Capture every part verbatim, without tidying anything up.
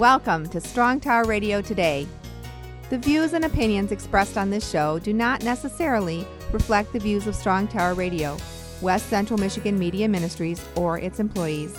Welcome to Strong Tower Radio Today. The views and opinions expressed on this show do not necessarily reflect the views of Strong Tower Radio, West Central Michigan Media Ministries, or its employees.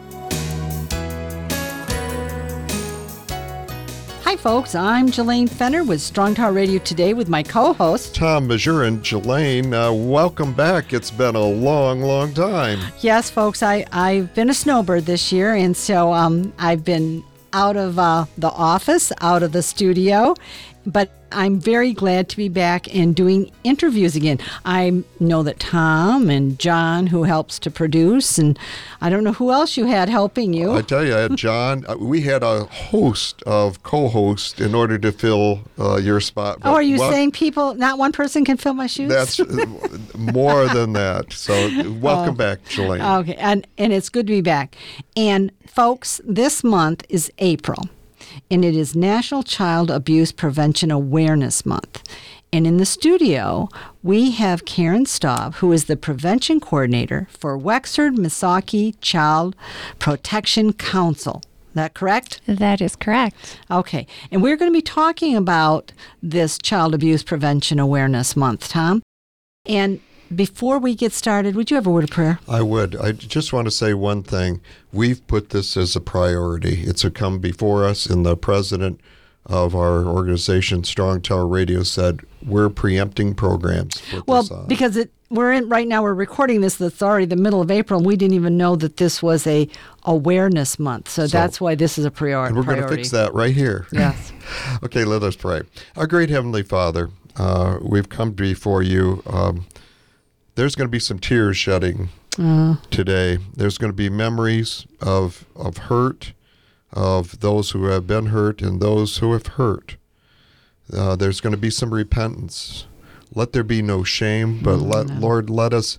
Hi folks, I'm Jelaine Fenner with Strong Tower Radio Today with my co-host Tom Majurin. Jelaine, uh, welcome back. It's been a long, long time. Yes, folks, I, I've been a snowbird this year, and so um, I've been out of uh, the office, out of the studio, but I'm very glad to be back and doing interviews again. I know that Tom and John, who helps to produce, and I don't know who else you had helping you. I tell you, I had John. We had a host of co-hosts in order to fill uh, your spot. Oh, are you well, saying people, not one person can fill my shoes? That's more than that. So welcome oh, back, Jelaine. Okay, and, and it's good to be back. And folks, this month is April. And it is National Child Abuse Prevention Awareness Month. And in the studio, we have Karen Staub, who is the Prevention Coordinator for Wexford Missaukee Child Protection Council. Is that correct? That is correct. Okay. And we're going to be talking about this Child Abuse Prevention Awareness Month, Tom. And before we get started, would you have a word of prayer? I would. I just want to say one thing. We've put this as a priority. It's a come before us, and the president of our organization, Strong Tower Radio, said we're preempting programs. To put well, this on. because it, we're in right now. We're recording this. That's already the middle of April, and we didn't even know that this was a awareness month. So, so that's why this is a priori- and we're priority. We're going to fix that right here. Yes. Okay, let us pray. Our great Heavenly Father, uh, we've come before you. Um, There's going to be some tears shedding uh. today. There's going to be memories of of hurt, of those who have been hurt and those who have hurt. Uh, there's going to be some repentance. Let there be no shame, but mm, let no. Lord, let us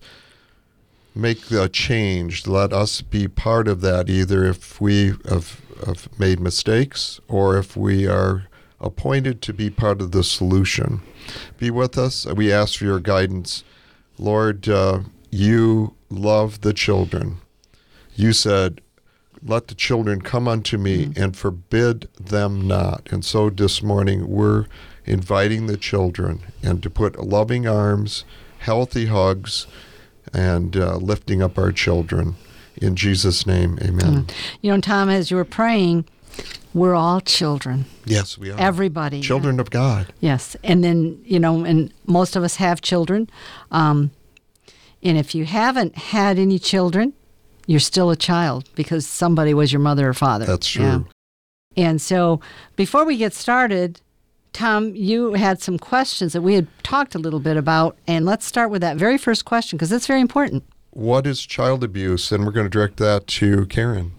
make a change. Let us be part of that, either if we have, have made mistakes or if we are appointed to be part of the solution. Be with us. We ask for your guidance. Lord, uh, you love the children. You said, let the children come unto me mm-hmm. and forbid them not. And so this morning we're inviting the children and to put loving arms, healthy hugs, and uh, lifting up our children. In Jesus' name, amen. Mm. You know, Tom, as you were praying, we're all children. Yes, we are. Everybody. Children yeah. of God. Yes. And then, you know, and most of us have children. Um, and if you haven't had any children, you're still a child because somebody was your mother or father. That's true. Yeah. And so before we get started, Tom, you had some questions that we had talked a little bit about. And let's start with that very first question because it's very important. What is child abuse? And we're going to direct that to Karen.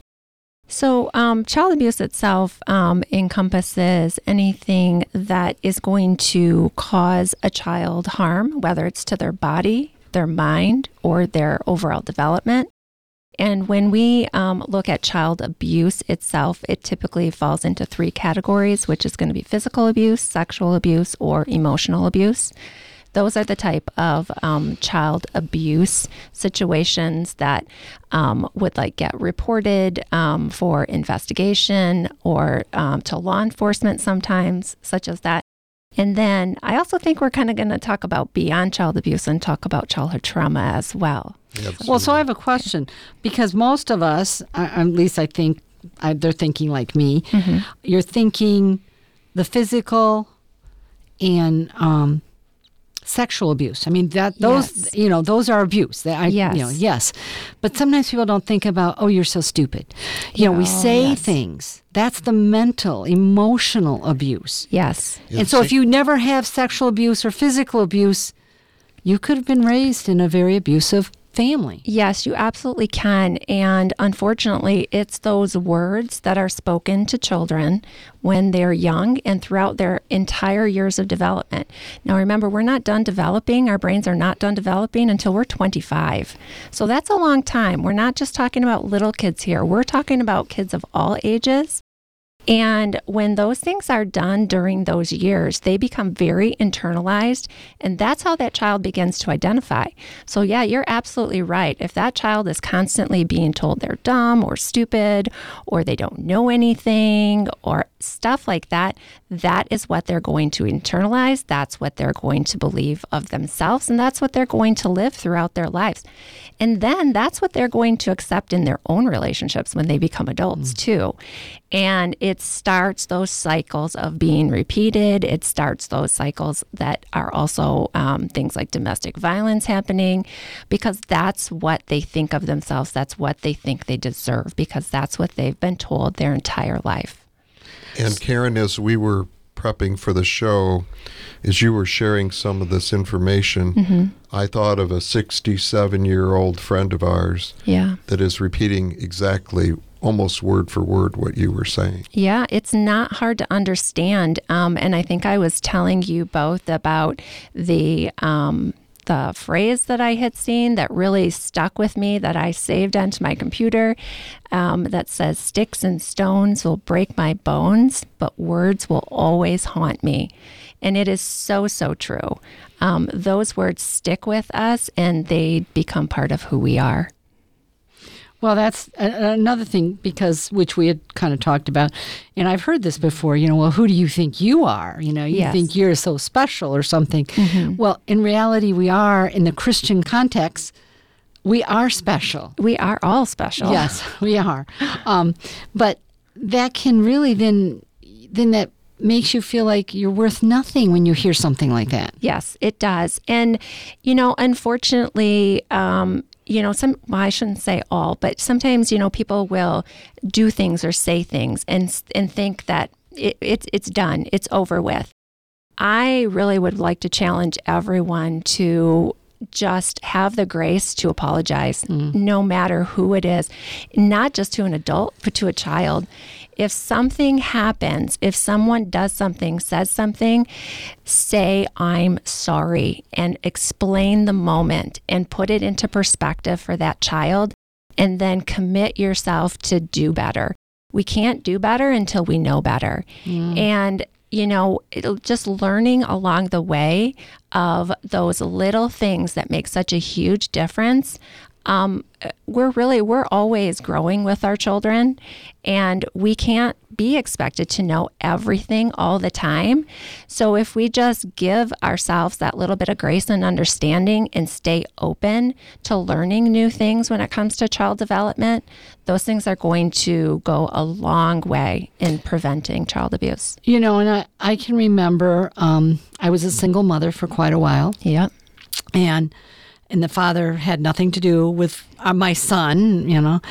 So um, child abuse itself um, encompasses anything that is going to cause a child harm, whether it's to their body, their mind, or their overall development. And when we um, look at child abuse itself, it typically falls into three categories, which is going to be physical abuse, sexual abuse, or emotional abuse. Those are the type of um, child abuse situations that um, would like get reported um, for investigation or um, to law enforcement sometimes, such as that. And then I also think we're kind of going to talk about beyond child abuse and talk about childhood trauma as well. Absolutely. Well, so I have a question because most of us, at least I think I, they're thinking like me, mm-hmm. you're thinking the physical and um, sexual abuse. I mean, that those, yes. you know, those are abuse. That I, yes. You know, yes. But sometimes people don't think about, oh, you're so stupid. You know, we say yes. things. That's the mental, emotional abuse. Yes. And so if you never have sexual abuse or physical abuse, you could have been raised in a very abusive family. Yes, you absolutely can. And unfortunately, it's those words that are spoken to children when they're young and throughout their entire years of development. Now, remember, we're not done developing. Our brains are not done developing until we're twenty-five. So that's a long time. We're not just talking about little kids here. We're talking about kids of all ages. And when those things are done during those years, they become very internalized, and that's how that child begins to identify. So yeah, you're absolutely right. If that child is constantly being told they're dumb or stupid, or they don't know anything, or stuff like that, that is what they're going to internalize. That's what they're going to believe of themselves, and that's what they're going to live throughout their lives. And then that's what they're going to accept in their own relationships when they become adults, mm. too. And it starts those cycles of being repeated. It starts those cycles that are also um, things like domestic violence happening, because that's what they think of themselves. That's what they think they deserve, because that's what they've been told their entire life. And Karen, as we were prepping for the show, as you were sharing some of this information, mm-hmm. I thought of a sixty-seven-year-old friend of ours yeah. that is repeating exactly, almost word for word, what you were saying. Yeah, it's not hard to understand. Um, and I think I was telling you both about the um, the phrase that I had seen that really stuck with me, that I saved onto my computer, um, that says, "Sticks and stones will break my bones, but words will always haunt me." And it is so, so true. Um, those words stick with us, and they become part of who we are. Well, that's a- another thing, because which we had kind of talked about, and I've heard this before, you know, well, who do you think you are? You know, you yes. think you're so special or something. Mm-hmm. Well, in reality, we are, in the Christian context, we are special. We are all special. Yes, we are. Um, but that can really then, then that makes you feel like you're worth nothing when you hear something like that. Yes, it does. And, you know, unfortunately, um, you know, some, well, I shouldn't say all, but sometimes, you know, people will do things or say things and and think that it, it's it's done, it's over with. I really would like to challenge everyone to just have the grace to apologize, mm. no matter who it is, not just to an adult, but to a child. If something happens, if someone does something, says something, say, "I'm sorry," and explain the moment and put it into perspective for that child, and then commit yourself to do better. We can't do better until we know better. Mm. And you know, it'll just learning along the way of those little things that make such a huge difference. Um, we're really, we're always growing with our children, and we can't be expected to know everything all the time. So if we just give ourselves that little bit of grace and understanding and stay open to learning new things when it comes to child development, those things are going to go a long way in preventing child abuse. You know, and I, I can remember um, I was a single mother for quite a while. Yeah. And and the father had nothing to do with uh, my son, you know,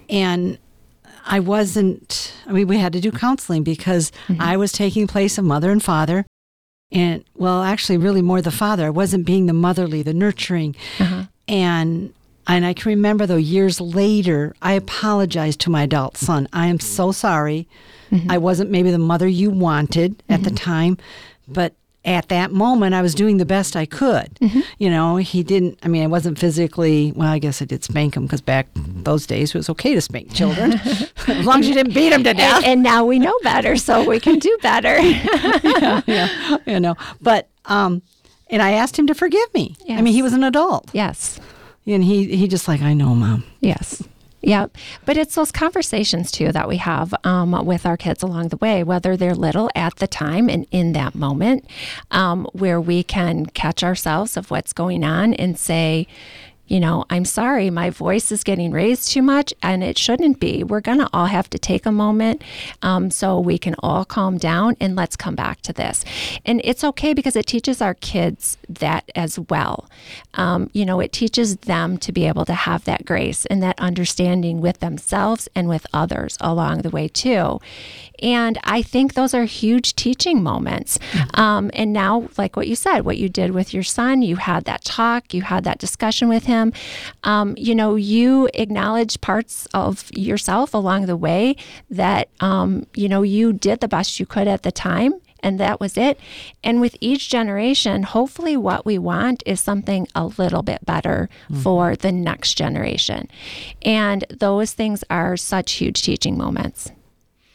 and I wasn't, I mean, we had to do counseling because mm-hmm. I was taking place of mother and father, and, well, actually, really more the father. I wasn't being the motherly, the nurturing, uh-huh. and and I can remember, though, years later, I apologized to my adult son. I am so sorry. Mm-hmm. I wasn't maybe the mother you wanted at mm-hmm. the time, but at that moment, I was doing the best I could. Mm-hmm. You know, he didn't, I mean, I wasn't physically, well, I guess I did spank him, because back those days it was okay to spank children, as long as you didn't beat them to death. And, and now we know better, so we can do better. yeah, yeah, you know, but, um, and I asked him to forgive me. Yes. I mean, he was an adult. Yes. And he, he just like, "I know, Mom." Yes. Yeah, but it's those conversations, too, that we have um, with our kids along the way, whether they're little at the time and in that moment, um, where we can catch ourselves of what's going on and say, you know, "I'm sorry, my voice is getting raised too much, and it shouldn't be. We're going to all have to take a moment um, so we can all calm down, and let's come back to this." And it's okay, because it teaches our kids that as well. Um, you know, it teaches them to be able to have that grace and that understanding with themselves and with others along the way, too. And I think those are huge teaching moments. Um, and now, like what you said, what you did with your son, you had that talk, you had that discussion with him. Um, you know, you acknowledge parts of yourself along the way that, um, you know, you did the best you could at the time. And that was it. And with each generation, hopefully what we want is something a little bit better mm-hmm. for the next generation. And those things are such huge teaching moments.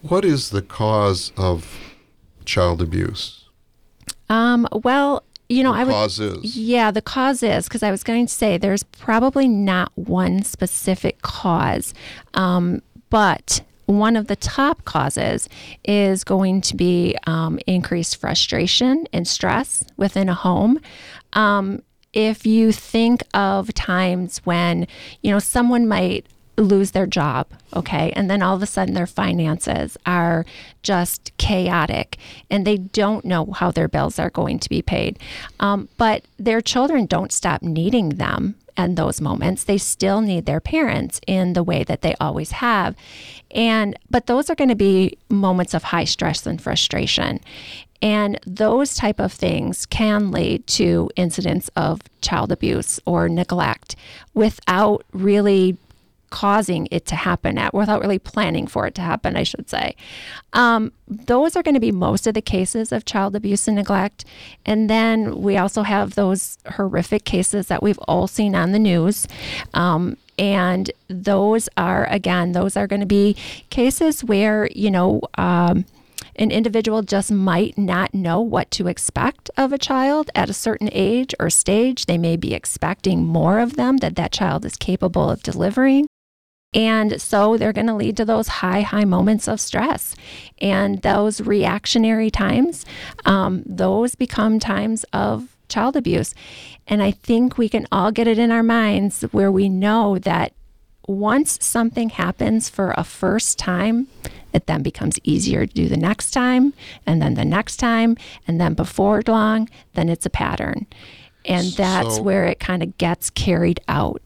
What is the cause of child abuse? Um, well, you know, the I would. Cause is. Yeah, the cause is, because I was going to say there's probably not one specific cause, um, but one of the top causes is going to be um, increased frustration and stress within a home. Um, if you think of times when, you know, someone might lose their job, okay, and then all of a sudden their finances are just chaotic and they don't know how their bills are going to be paid. Um, but their children don't stop needing them in those moments. They still need their parents in the way that they always have. And but those are going to be moments of high stress and frustration. And those type of things can lead to incidents of child abuse or neglect without really causing it to happen, at, without really planning for it to happen, I should say. Um, those are going to be most of the cases of child abuse and neglect. And then we also have those horrific cases that we've all seen on the news. Um, and those are, again, those are going to be cases where, you know, um, an individual just might not know what to expect of a child at a certain age or stage. They may be expecting more of them that that child is capable of delivering. And so they're going to lead to those high, high moments of stress. And those reactionary times, um, those become times of child abuse. And I think we can all get it in our minds where we know that once something happens for a first time, it then becomes easier to do the next time, and then the next time, and then before long, then it's a pattern. And that's So- where it kind of gets carried out.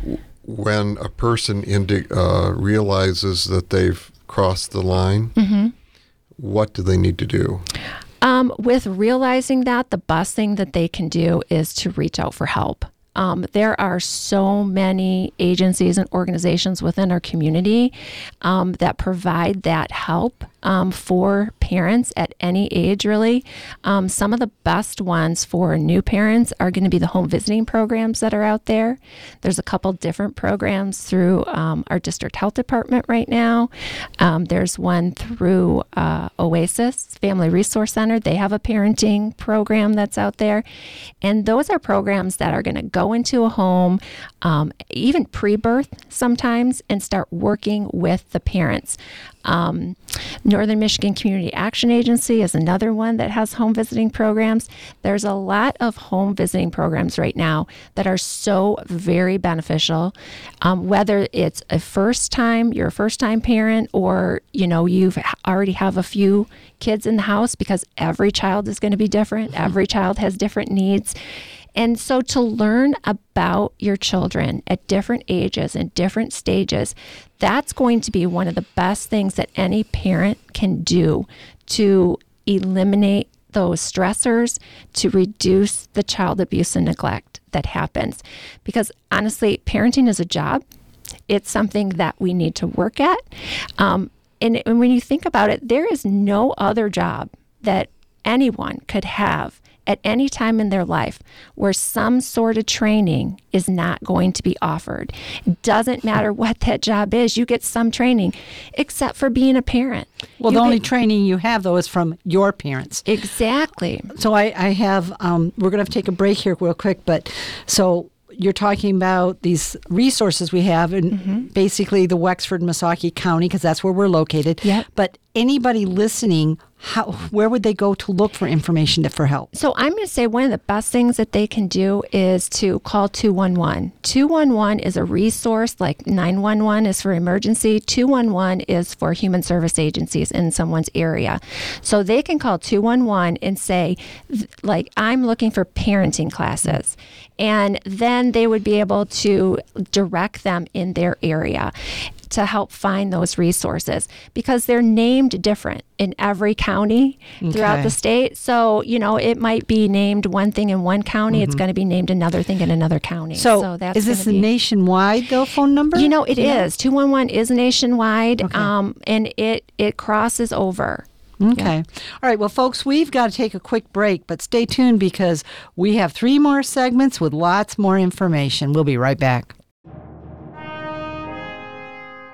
When a person indi- uh, realizes that they've crossed the line, Mm-hmm. what do they need to do? Um, with realizing that, the best thing that they can do is to reach out for help. Um, there are so many agencies and organizations within our community um, that provide that help um, for parents at any age, really. Um, some of the best ones for new parents are going to be the home visiting programs that are out there. There's a couple different programs through um, our district health department right now. Um, there's one through uh, Oasis Family Resource Center. They have a parenting program that's out there. And those are programs that are going to go into a home, um, even pre-birth sometimes, and start working with the parents. Um, Northern Michigan Community Action Agency is another one that has home visiting programs. There's a lot of home visiting programs right now that are so very beneficial. Um, whether it's a first time, you're a first time parent, or, you know, you've already have a few kids in the house, because every child is going to be different. Every child has different needs. And so to learn about your children at different ages and different stages, that's going to be one of the best things that any parent can do to eliminate those stressors, to reduce the child abuse and neglect that happens. Because honestly, parenting is a job. It's something that we need to work at. Um, and, and when you think about it, there is no other job that anyone could have at any time in their life where some sort of training is not going to be offered. It doesn't matter what that job is, you get some training, except for being a parent. Well, You the only get- training you have, though, is from your parents. Exactly. So I, I have, um, we're going to have to take a break here real quick, but so you're talking about these resources we have in Mm-hmm. basically the Wexford, Missaukee County, because that's where we're located. Yep. But anybody listening, how, where would they go to look for information to, for help? So I'm going to say one of the best things that they can do is to call two one one. two one one is a resource, like nine one one is for emergency. two one one is for human service agencies in someone's area. So they can call two one one and say, th- like, I'm looking for parenting classes. And then they would be able to direct them in their area to help find those resources, because they're named different in every county throughout Okay. the state. So, you know, it might be named one thing in one county, it's going to be named another thing in another county. So, that's is this a gonna be- nationwide, though, phone number? You know, it is. two one one is nationwide, Okay. um, and it, it crosses over. Okay. All right. Well, folks, we've got to take a quick break, but stay tuned because we have three more segments with lots more information. We'll be right back.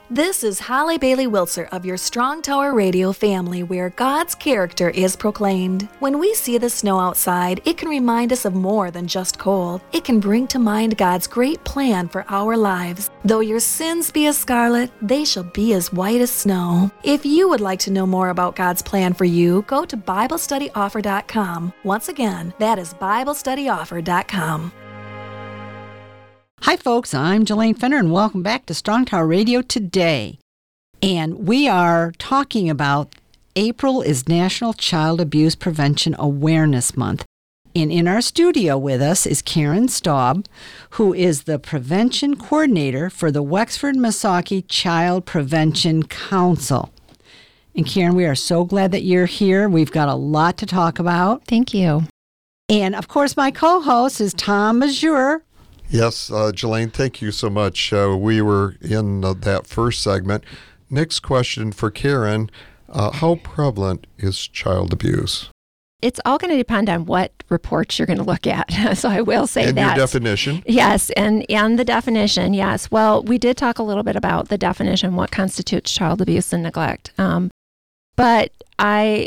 This is Holly Bailey Wiltzer of your Strong Tower Radio family, where God's character is proclaimed. When we see the snow outside, it can remind us of more than just cold. It can bring to mind God's great plan for our lives. Though your sins be as scarlet, they shall be as white as snow. If you would like to know more about God's plan for you, go to Bible Study Offer dot com. Once again, that is Bible Study Offer dot com. Hi, folks. I'm Jelaine Fenner, and welcome back to Strong Tower Radio today. And we are talking about April is National Child Abuse Prevention Awareness Month. And in our studio with us is Karen Staub, who is the Prevention Coordinator for the Wexford Missaukee Child Prevention Council. And Karen, we are so glad that you're here. We've got a lot to talk about. Thank you. And, of course, my co-host is Tom Mazur. Yes, uh, Jelaine, thank you so much. Uh, we were in uh, that first segment. Next question for Karen. Uh, how prevalent is child abuse? It's all going to depend on what reports you're going to look at. So I will say and that. And your definition? Yes, and, and the definition, yes. Well, we did talk a little bit about the definition, what constitutes child abuse and neglect. Um, but I...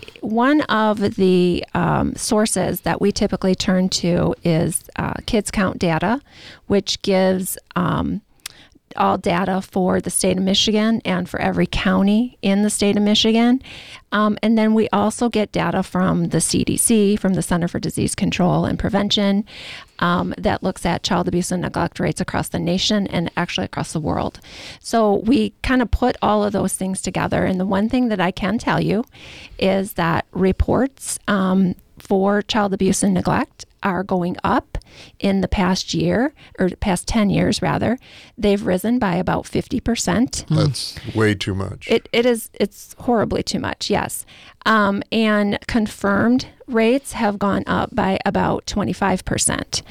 One of the um, sources that we typically turn to is uh, Kids Count data, which gives um, all data for the state of Michigan and for every county in the state of Michigan. Um, and then we also get data from the C D C, from the Center for Disease Control and Prevention, um, that looks at child abuse and neglect rates across the nation and actually across the world. So we kind of put all of those things together. And the one thing that I can tell you is that reports um, for child abuse and neglect are going up in the past year, or past ten years rather. They've risen by about fifty percent. That's way too much. It It is, it's horribly too much, yes. Um, and confirmed rates have gone up by about twenty-five percent.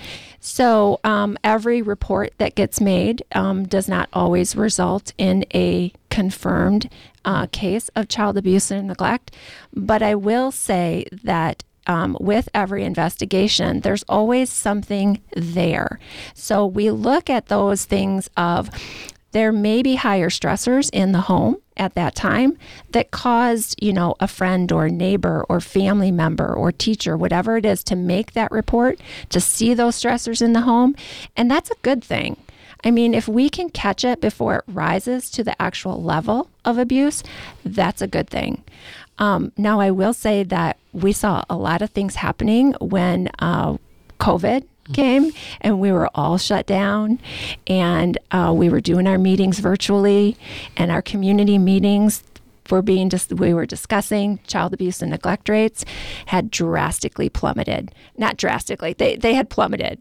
So um, every report that gets made um, does not always result in a confirmed uh, case of child abuse and neglect. But I will say that Um, with every investigation, there's always something there. So we look at those things of there may be higher stressors in the home at that time that caused, you know, a friend or neighbor or family member or teacher, whatever it is, to make that report, to see those stressors in the home. And that's a good thing. I mean, if we can catch it before it rises to the actual level of abuse, that's a good thing. Um, now, I will say that we saw a lot of things happening when uh, COVID came and we were all shut down, and uh, we were doing our meetings virtually, and our community meetings were being just we were discussing child abuse and neglect rates had drastically plummeted. Not drastically, they they had plummeted.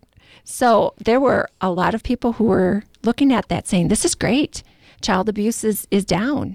So there were a lot of people who were looking at that saying, this is great. Child abuse is, is down.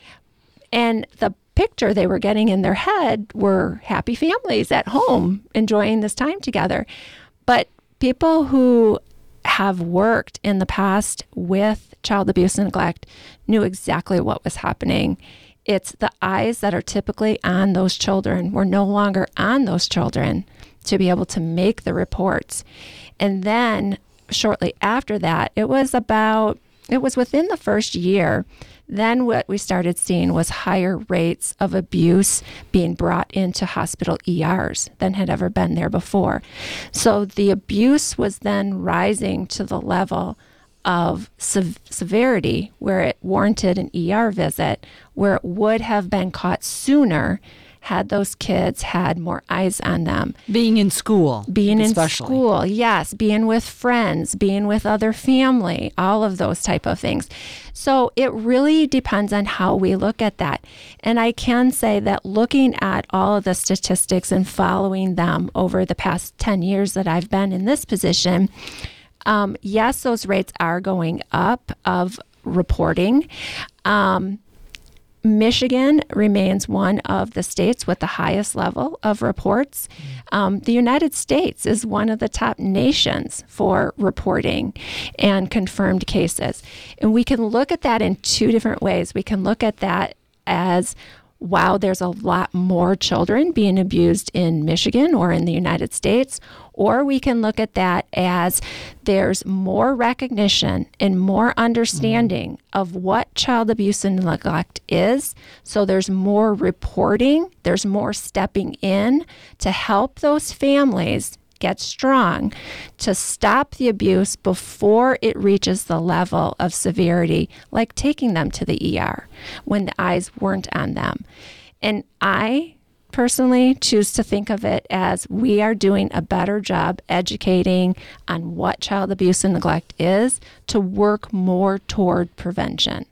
And the picture they were getting in their head were happy families at home enjoying this time together. But people who have worked in the past with child abuse and neglect knew exactly what was happening. It's the eyes that are typically on those children were no longer on those children to be able to make the reports. And then shortly after that, it was about, it was within the first year, then what we started seeing was higher rates of abuse being brought into hospital E Rs than had ever been there before. So the abuse was then rising to the level of sev- severity where it warranted an E R visit, where it would have been caught sooner had those kids had more eyes on them. Being in school. Being especially. in school, yes. Being with friends, being with other family, all of those type of things. So it really depends on how we look at that. And I can say that looking at all of the statistics and following them over the past ten years that I've been in this position, um, yes, those rates are going up of reporting. Um, Michigan remains one of the states with the highest level of reports. Um, the United States is one of the top nations for reporting and confirmed cases. And we can look at that in two different ways. We can look at that as wow, there's a lot more children being abused in Michigan or in the United States. Or we can look at that as there's more recognition and more understanding mm-hmm. of what child abuse and neglect is. So there's more reporting, there's more stepping in to help those families get strong to stop the abuse before it reaches the level of severity, like taking them to the E R when the eyes weren't on them. And I personally choose to think of it as we are doing a better job educating on what child abuse and neglect is to work more toward prevention.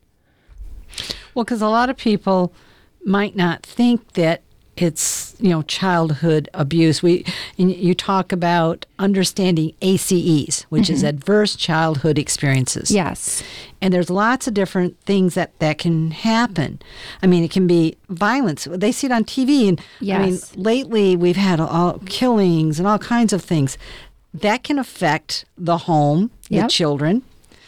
Well, because a lot of people might not think that it's, you know, childhood abuse. We and you talk about understanding A C Es, which mm-hmm. is adverse childhood experiences. Yes. And there's lots of different things that, that can happen. I mean, it can be violence. They see it on T V. And yes. I mean, lately we've had all killings and all kinds of things. That can affect the home, yep. the children.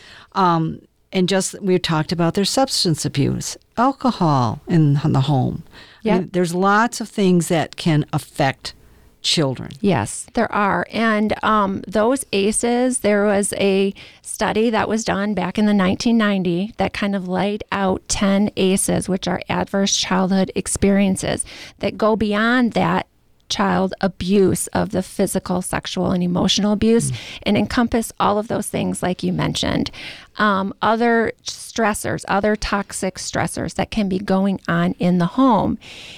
Um, and just, we talked about their substance abuse, alcohol in, in the home. Yep. I mean, there's lots of things that can affect children. Yes, there are. And um, those A C Es, there was a study that was done back in the nineteen nineties that kind of laid out ten A C Es, which are adverse childhood experiences, that go beyond that child abuse of the physical, sexual, and emotional abuse, mm. and encompass all of those things like you mentioned. Um, other stressors, other toxic stressors that can be going on in the home.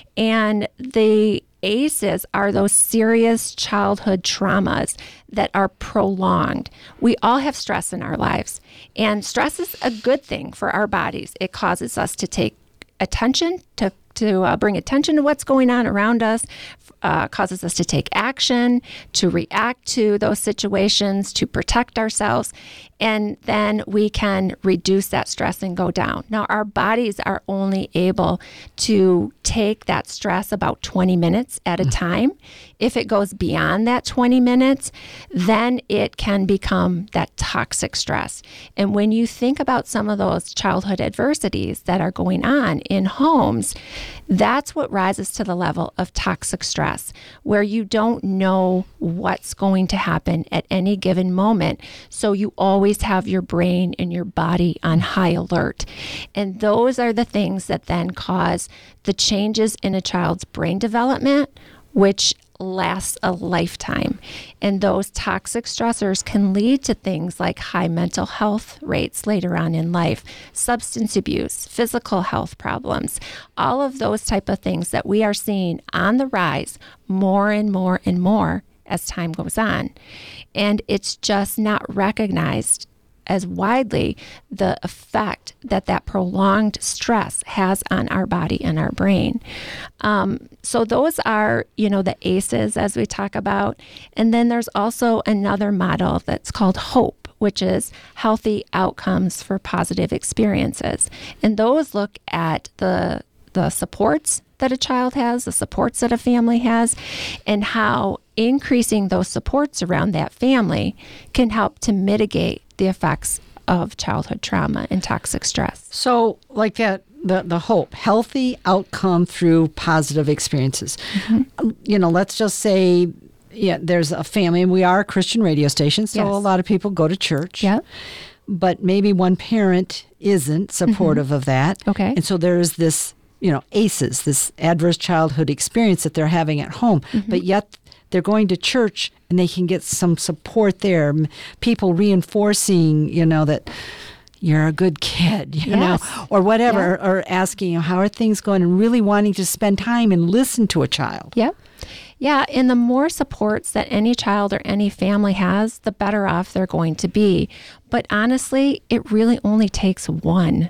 And the A C Es are those serious childhood traumas that are prolonged. We all have stress in our lives, and stress is a good thing for our bodies. It causes us to take attention, to to uh, bring attention to what's going on around us, uh, causes us to take action, to react to those situations, to protect ourselves, and then we can reduce that stress and go down. Now, our bodies are only able to take that stress about twenty minutes at a time. If it goes beyond that twenty minutes, then it can become that toxic stress. And when you think about some of those childhood adversities that are going on in homes, that's what rises to the level of toxic stress, where you don't know what's going to happen at any given moment. So you always have your brain and your body on high alert. And those are the things that then cause the changes in a child's brain development, which lasts a lifetime. And those toxic stressors can lead to things like high mental health rates later on in life, substance abuse, physical health problems, all of those type of things that we are seeing on the rise more and more and more as time goes on. And it's just not recognized as widely the effect that that prolonged stress has on our body and our brain. Um, so those are, you know, the A C Es as we talk about. And then there's also another model that's called HOPE, which is Healthy Outcomes for Positive Experiences. And those look at the the supports that a child has, the supports that a family has, and how increasing those supports around that family can help to mitigate the effects of childhood trauma and toxic stress. So like that, the, the HOPE, healthy outcome through positive experiences. Mm-hmm. You know, let's just say, yeah, there's a family, and we are a Christian radio station, so yes. a lot of people go to church. Yeah. But maybe one parent isn't supportive mm-hmm. of that. Okay. And so there's this, you know, A C Es, this adverse childhood experience that they're having at home, mm-hmm. but yet they're going to church and they can get some support there. People reinforcing, you know, that you're a good kid, you yes. know, or whatever, yeah. or asking, you know, how are things going, and really wanting to spend time and listen to a child. Yep. Yeah, and the more supports that any child or any family has, the better off they're going to be. But honestly, it really only takes one.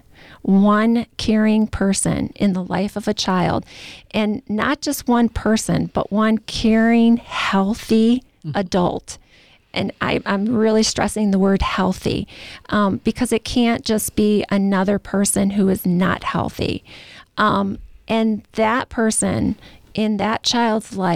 One caring person in the life of a child, and not just one person, but one caring, healthy mm-hmm. adult. And I, I'm really stressing the word healthy um, because it can't just be another person who is not healthy. Um, and that person in that child's life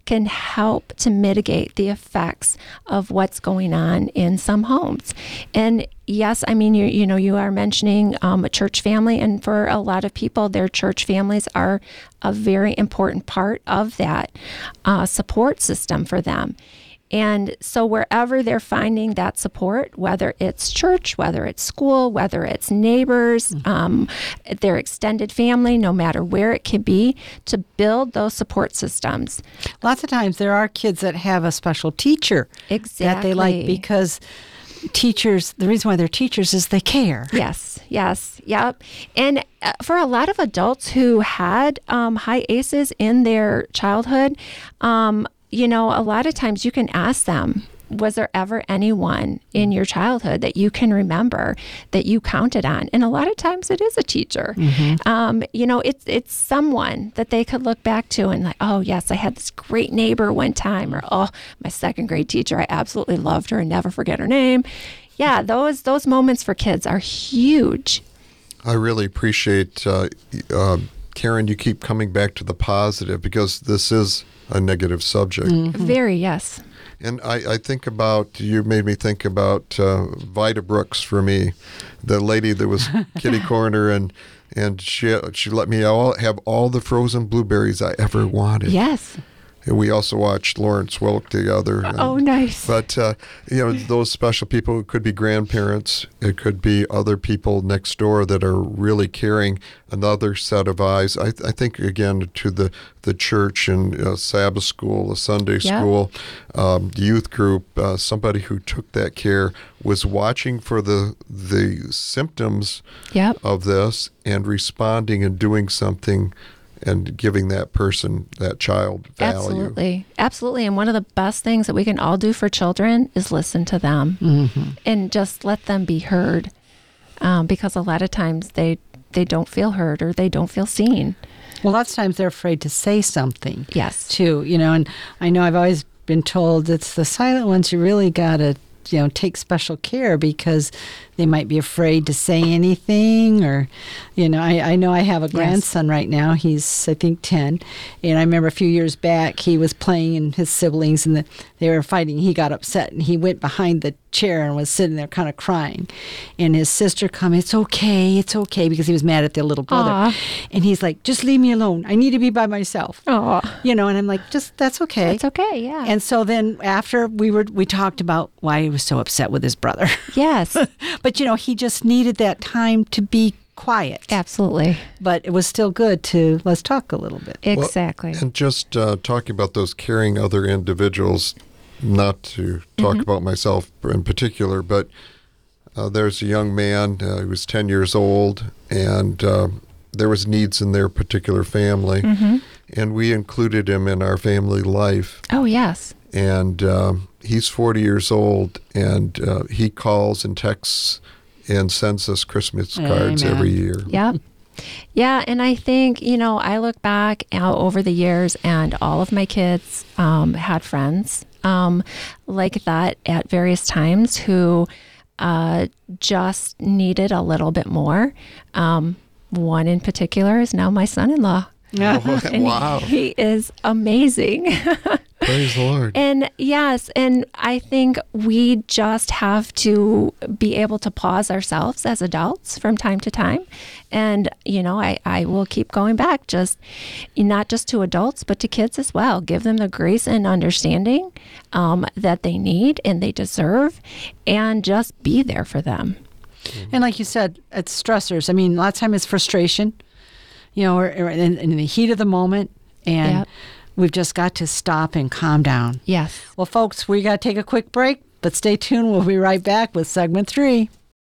can help to mitigate the effects of what's going on in some homes. And yes, I mean, you you know, you are mentioning um, a church family, and for a lot of people, their church families are a very important part of that uh, support system for them. And so wherever they're finding that support, whether it's church, whether it's school, whether it's neighbors, um, their extended family, no matter where it could be, to build those support systems. Lots of times there are kids that have a special teacher Exactly. that they like, because teachers, the reason why they're teachers is they care. Yes, yes, yep. And uh, for a lot of adults who had um, high A C Es in their childhood, um, you know, a lot of times you can ask them, was there ever anyone in your childhood that you can remember that you counted on? And a lot of times it is a teacher. Mm-hmm. Um, you know, it's it's someone that they could look back to and like, oh, yes, I had this great neighbor one time, or, oh, my second grade teacher, I absolutely loved her and never forget her name. Yeah, those those moments for kids are huge. I really appreciate, uh, uh, Karen, you keep coming back to the positive, because this is a negative subject. Mm-hmm. Very, yes. And I, I think about, you made me think about uh, Vida Brooks for me, the lady that was kitty corner, and and she she let me all have all the frozen blueberries I ever wanted. Yes. And we also watched Lawrence Welk together. And, oh, nice. But, uh, you know, those special people, it could be grandparents, it could be other people next door that are really caring, another set of eyes. I, I think, again, to the, the church and uh, Sabbath school, a Sunday Yeah. school, um, youth group, uh, somebody who took that care, was watching for the the symptoms Yep. of this and responding and doing something and giving that person, that child, value. Absolutely. Absolutely. And one of the best things that we can all do for children is listen to them mm-hmm. and just let them be heard. Um, because a lot of times they, they don't feel heard or they don't feel seen. Well, lots of times they're afraid to say something. Yes. Too, you know, and I know I've always been told it's the silent ones you really got to, you know, take special care, because they might be afraid to say anything, or, you know, I, I know I have a grandson right now. He's, I think, ten. And I remember a few years back, he was playing and his siblings, and the, they were fighting. He got upset and he went behind the chair and was sitting there kind of crying. And his sister come, it's okay, it's okay, because he was mad at their little brother. Aww. And he's like, just leave me alone. I need to be by myself. Aw. You know, and I'm like, just, that's okay. It's okay, yeah. And so then after we were, we talked about why he was so upset with his brother. Yes. But, you know, he just needed that time to be quiet. Absolutely. But it was still good to, let's talk a little bit. Exactly. Well, and just uh, talking about those caring other individuals, not to talk Mm-hmm. about myself in particular, but uh, there's a young man uh, who was ten years old, and uh, there was needs in their particular family, Mm-hmm. and we included him in our family life. Oh, yes. And um, he's forty years old, and uh, he calls and texts and sends us Christmas cards Amen. every year. Yep. Yeah, and I think, you know, I look back out over the years, and all of my kids um, had friends um, like that at various times who uh, just needed a little bit more. Um, one in particular is now my son-in-law. Oh, And wow. he is amazing. Praise the Lord. And yes, and I think we just have to be able to pause ourselves as adults from time to time. And, you know, I, I will keep going back, just not just to adults, but to kids as well. Give them the grace and understanding um, that they need and they deserve, and just be there for them. And like you said, it's stressors. I mean, a lot of time it's frustration, you know, or, or in, in the heat of the moment. And Yep. we've just got to stop and calm down. Yes. Well, folks, we got to take a quick break, but stay tuned. We'll be right back with segment three.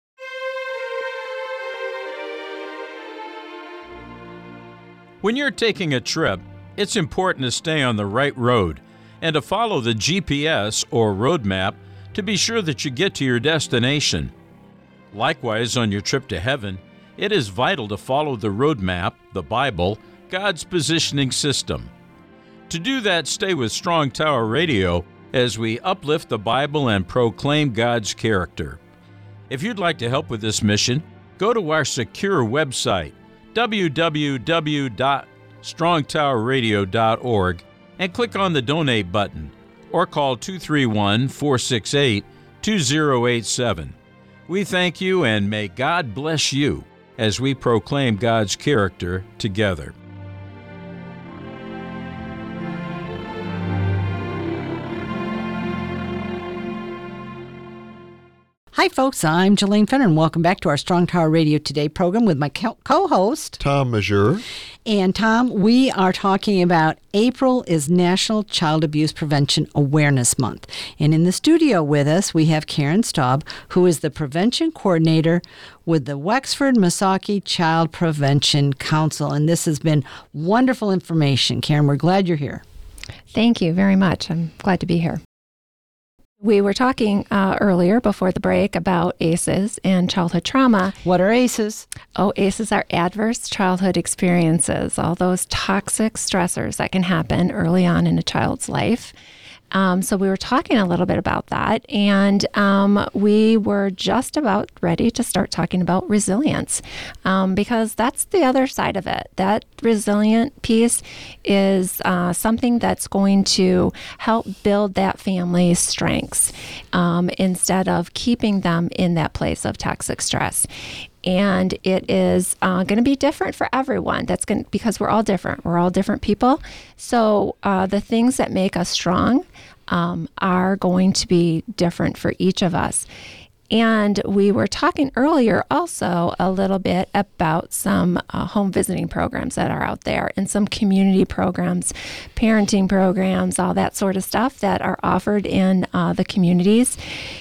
When you're taking a trip, it's important to stay on the right road and to follow the G P S or road map to be sure that you get to your destination. Likewise, on your trip to heaven, it is vital to follow the road map, the Bible, God's positioning system. To do that, stay with Strong Tower Radio as we uplift the Bible and proclaim God's character. If you'd like to help with this mission, go to our secure website, w w w dot strong tower radio dot org, and click on the Donate button or call two three one, four six eight, two zero eight seven. We thank you and may God bless you as we proclaim God's character together. Hi, folks. I'm Jelaine Fenner, and welcome back to our Strong Tower Radio Today program with my co- co-host, Tom Mazur. And Tom, we are talking about April is National Child Abuse Prevention Awareness Month. And in the studio with us, we have Karen Staub, who is the Prevention Coordinator with the Wexford Missaukee Child Prevention Council. And this has been wonderful information. Karen, we're glad you're here. Thank you very much. I'm glad to be here. We were talking uh, earlier before the break about A C Es and childhood trauma. What are A C Es? Oh, A C Es are adverse childhood experiences, all those toxic stressors that can happen early on in a child's life. Um, so we were talking a little bit about that, and um, we were just about ready to start talking about resilience, um, because that's the other side of it. That resilient piece is uh, something that's going to help build that family's strengths um, instead of keeping them in that place of toxic stress. And it is uh, going to be different for everyone. That's going because we're all different. We're all different people. So uh, the things that make us strong um, are going to be different for each of us. And we were talking earlier also a little bit about some uh, home visiting programs that are out there and some community programs, parenting programs, all that sort of stuff that are offered in uh, the communities.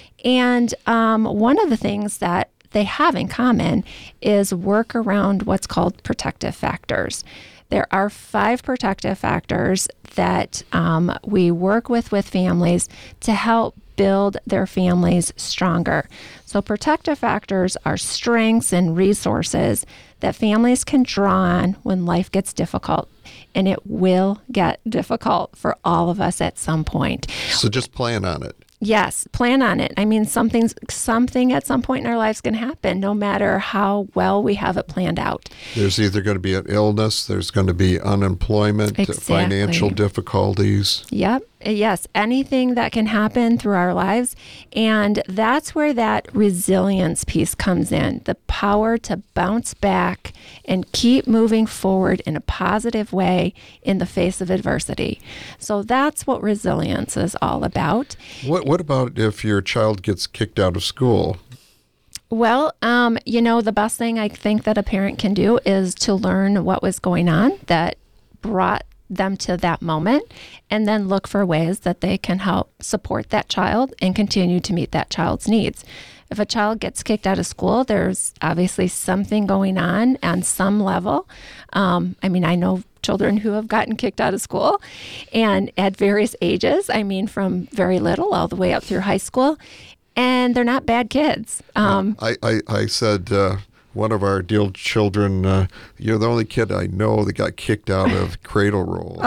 And um, one of the things that they have in common is work around what's called protective factors. There are five protective factors that um, we work with with families to help build their families stronger. So protective factors are strengths and resources that families can draw on when life gets difficult. And it will get difficult for all of us at some point. So just plan on it. Yes, plan on it. I mean, something's something at some point in our lives can happen, no matter how well we have it planned out. There's either going to be an illness, there's going to be unemployment, Exactly. financial difficulties. Yep. Yes, anything that can happen through our lives. And that's where that resilience piece comes in, the power to bounce back and keep moving forward in a positive way in the face of adversity. So that's what resilience is all about. What What about if your child gets kicked out of school? Well, um, you know, the best thing I think that a parent can do is to learn what was going on that brought them to that moment, and then look for ways that they can help support that child and continue to meet that child's needs. If a child gets kicked out of school, there's obviously something going on on some level. Um, I mean, I know children who have gotten kicked out of school, and at various ages, I mean, from very little all the way up through high school, and they're not bad kids. Um, I, I, I said, uh, one of our dear children, uh, you're the only kid I know that got kicked out of Cradle Roll.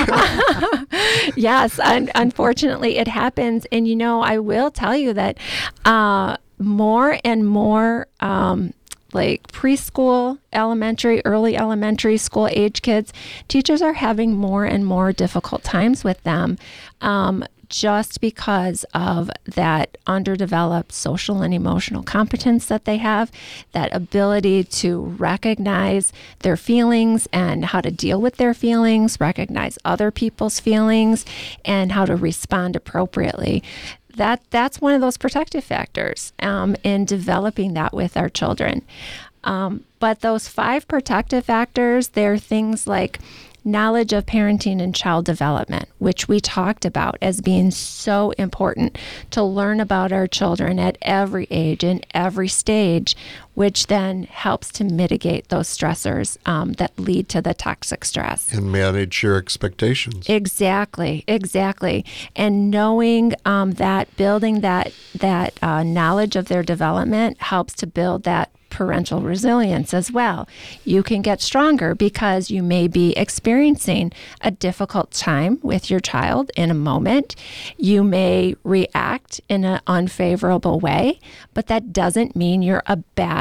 Uh, yes, un- unfortunately it happens. And, you know, I will tell you that uh, more and more um, like preschool, elementary, early elementary school age kids, teachers are having more and more difficult times with them. Um, just because of that underdeveloped social and emotional competence that they have, that ability to recognize their feelings and how to deal with their feelings, recognize other people's feelings, and how to respond appropriately. That that's one of those protective factors um, in developing that with our children. Um, but those five protective factors, they're things like knowledge of parenting and child development, which we talked about as being so important to learn about our children at every age and every stage, which then helps to mitigate those stressors um, that lead to the toxic stress. And manage your expectations. Exactly, exactly. And knowing um, that, building that, that uh, knowledge of their development helps to build that parental resilience as well. You can get stronger because you may be experiencing a difficult time with your child in a moment. You may react in an unfavorable way, but that doesn't mean you're a bad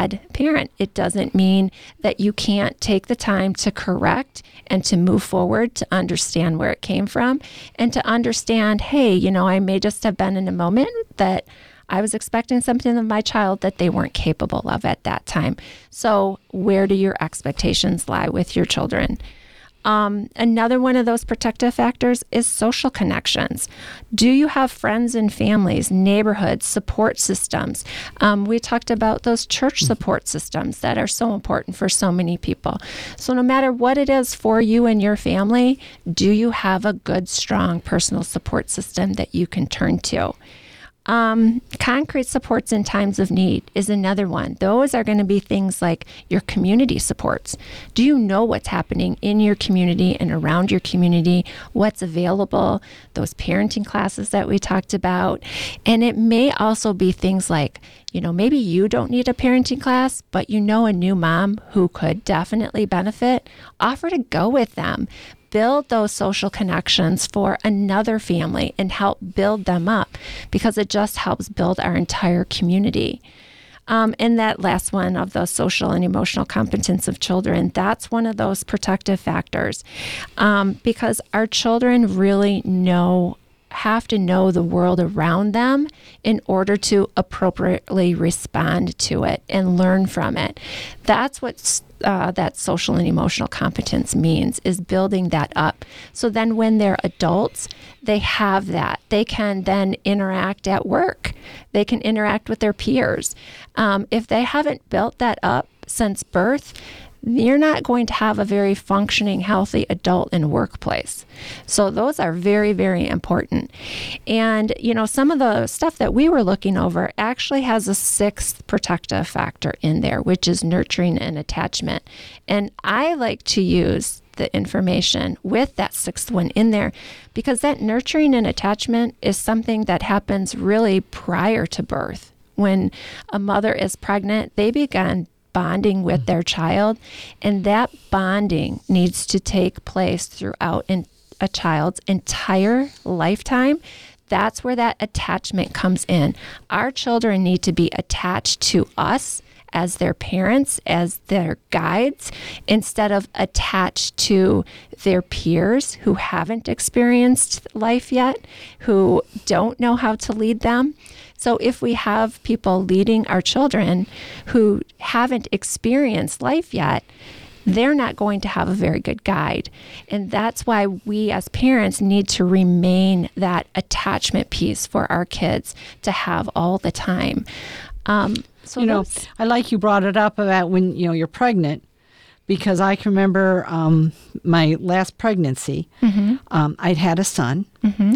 bad parent. It doesn't mean that you can't take the time to correct and to move forward, to understand where it came from, and to understand, hey, you know, I may just have been in a moment that I was expecting something of my child that they weren't capable of at that time. So where do your expectations lie with your children? Um, another one of those protective factors is social connections. Do you have friends and families, neighborhoods, support systems? Um, we talked about those church support systems that are so important for so many people. So no matter what it is for you and your family, do you have a good, strong personal support system that you can turn to? Um, concrete supports in times of need is another one. Those are going to be things like your community supports. Do you know what's happening in your community and around your community? What's available? Those parenting classes that we talked about. And it may also be things like, you know, maybe you don't need a parenting class, but you know a new mom who could definitely benefit. Offer to go with them. Build those social connections for another family and help build them up, because it just helps build our entire community. Um, and that last one of those social and emotional competence of children, that's one of those protective factors, um, because our children really know have to know the world around them in order to appropriately respond to it and learn from it. That's what uh, that social and emotional competence means, is building that up. So then when they're adults, they have that. They can then interact at work. They can interact with their peers. Um, if they haven't built that up since birth, you're not going to have a very functioning, healthy adult in a workplace. So those are very, very important. And, you know, some of the stuff that we were looking over actually has a sixth protective factor in there, which is nurturing and attachment. And I like to use the information with that sixth one in there, because that nurturing and attachment is something that happens really prior to birth. When a mother is pregnant, they begin bonding with their child, and that bonding needs to take place throughout in a child's entire lifetime. That's where that attachment comes in. Our children need to be attached to us as their parents, as their guides, instead of attached to their peers who haven't experienced life yet, who don't know how to lead them. So if we have people leading our children who haven't experienced life yet, they're not going to have a very good guide. And that's why we as parents need to remain that attachment piece for our kids to have all the time. Um, so you know, those- I like you brought it up about when, you know, you're pregnant, because I can remember um, my last pregnancy, mm-hmm. um, I'd had a son, mm-hmm.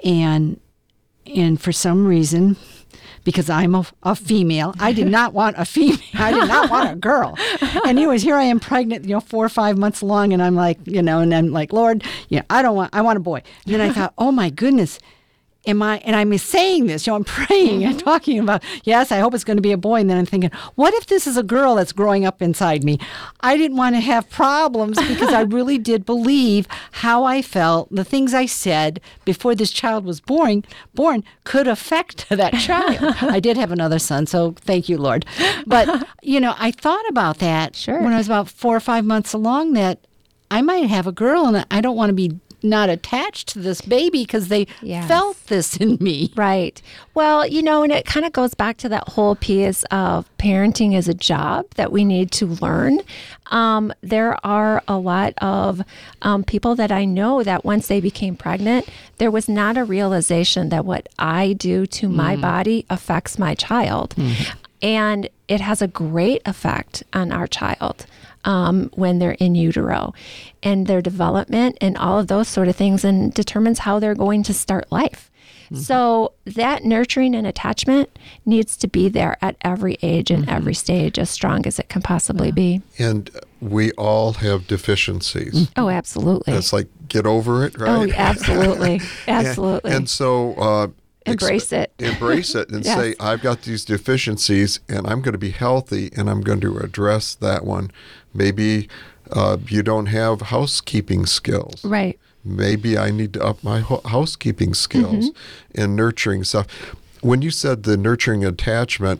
and And for some reason, because I'm a, a female, I did not want a female. I did not want a girl. And anyways, here I am pregnant, you know, four or five months along, and I'm like, you know, and I'm like, Lord, yeah, I don't want, I want a boy. And then I thought, oh my goodness, am I, and I'm saying this, you know, I'm praying and talking about, yes, I hope it's going to be a boy. And then I'm thinking, what if this is a girl that's growing up inside me? I didn't want to have problems, because I really did believe how I felt, the things I said before this child was born, born could affect that child. I did have another son, so thank you, Lord. But, you know, I thought about that Sure. when I was about four or five months along, that I might have a girl, and I don't want to be not attached to this baby because they Yes. felt this in me. Right. Well, you know, and it kind of goes back to that whole piece of parenting as a job that we need to learn. Um, there are a lot of um, people that I know that once they became pregnant, there was not a realization that what I do to my body affects my child. Mm-hmm. And it has a great effect on our child. Um, when they're in utero, and their development and all of those sort of things, and determines how they're going to start life. Mm-hmm. So that nurturing and attachment needs to be there at every age and mm-hmm. every stage, as strong as it can possibly yeah. be. And we all have deficiencies. Oh, absolutely. It's like, get over it, right? Oh, absolutely. Absolutely. and, and so... Uh, Embrace it. Embrace it and Yes. say, I've got these deficiencies and I'm going to be healthy and I'm going to address that one. Maybe uh, you don't have housekeeping skills. Right. Maybe I need to up my ho- housekeeping skills mm-hmm. and nurturing stuff. When you said the nurturing attachment,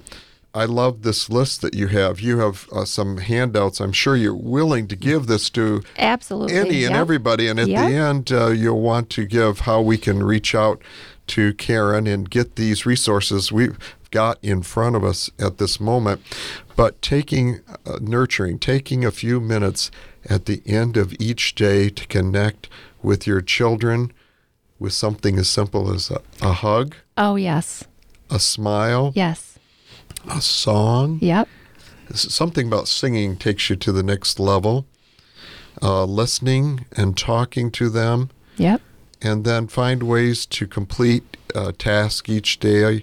I love this list that you have. You have uh, some handouts. I'm sure you're willing to give this to Absolutely. any and Yep. everybody. And at Yep. the end, uh, you'll want to give how we can reach out to Karen and get these resources we've got in front of us at this moment. But taking, uh, nurturing, taking a few minutes at the end of each day to connect with your children with something as simple as a, a hug, Oh, yes. a smile, Yes. a song. Yep. Something about singing takes you to the next level. Uh, listening and talking to them, Yep. and then find ways to complete a task each day,